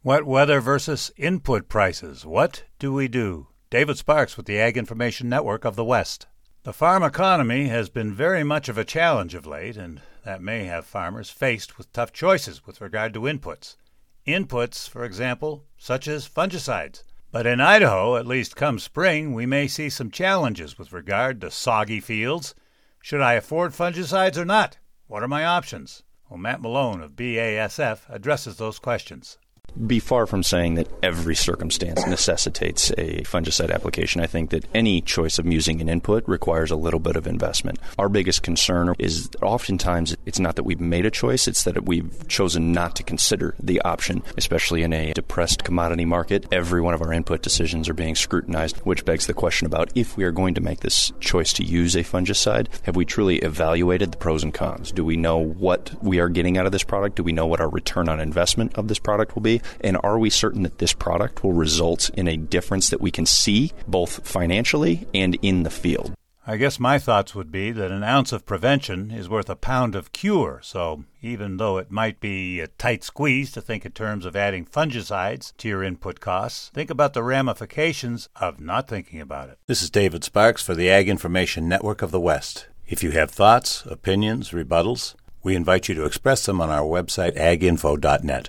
Wet weather versus input prices. What do we do? David Sparks with the Ag Information Network of the West. The farm economy has been very much of a challenge of late, and that may have farmers faced with tough choices with regard to inputs. Inputs, for example, such as fungicides. But in Idaho, at least come spring, we may see some challenges with regard to soggy fields. Should I afford fungicides or not? What are my options? Well, Matt Malone of BASF addresses those questions. Be far from saying that every circumstance necessitates a fungicide application. I think that any choice of using an input requires a little bit of investment. Our biggest concern is that oftentimes it's not that we've made a choice, it's that we've chosen not to consider the option, especially in a depressed commodity market. Every one of our input decisions are being scrutinized, which begs the question about if we are going to make this choice to use a fungicide, have we truly evaluated the pros and cons? Do we know what we are getting out of this product? Do we know what our return on investment of this product will be? And are we certain that this product will result in a difference that we can see both financially and in the field? I guess my thoughts would be that an ounce of prevention is worth a pound of cure. So even though it might be a tight squeeze to think in terms of adding fungicides to your input costs, think about the ramifications of not thinking about it. This is David Sparks for the Ag Information Network of the West. If you have thoughts, opinions, rebuttals, we invite you to express them on our website, aginfo.net.